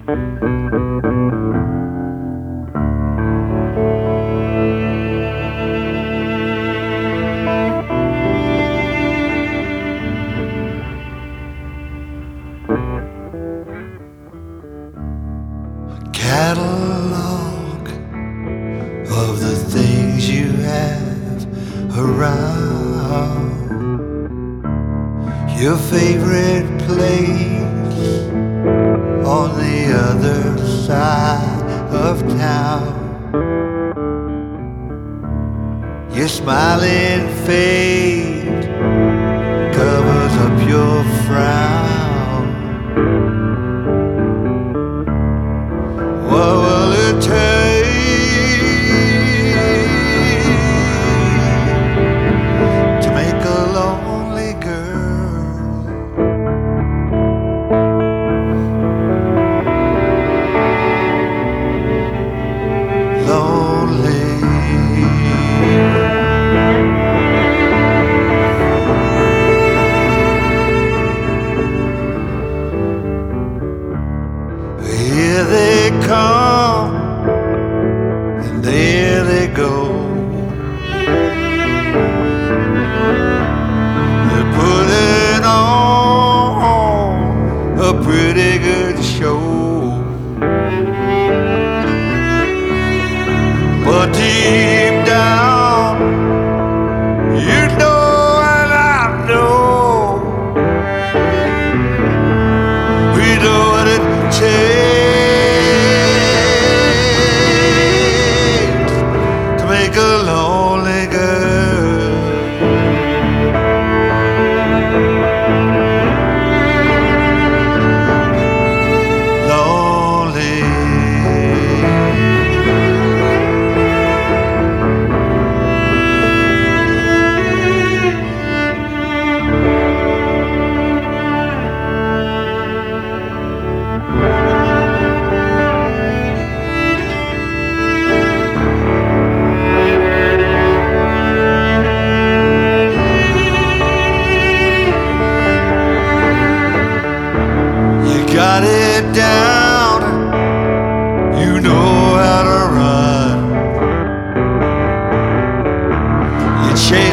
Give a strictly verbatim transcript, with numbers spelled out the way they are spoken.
Catalog of the things you have around, your favorite place on the other side of town, your smiling face covers up your frown. What will it take to make a lonely girl lonely? Here they come and there they go. They're putting on a pretty good show, but deep down, you know and I know, we know what it takes to make a lonely girl lonely. Got it down, you know how to run. You chase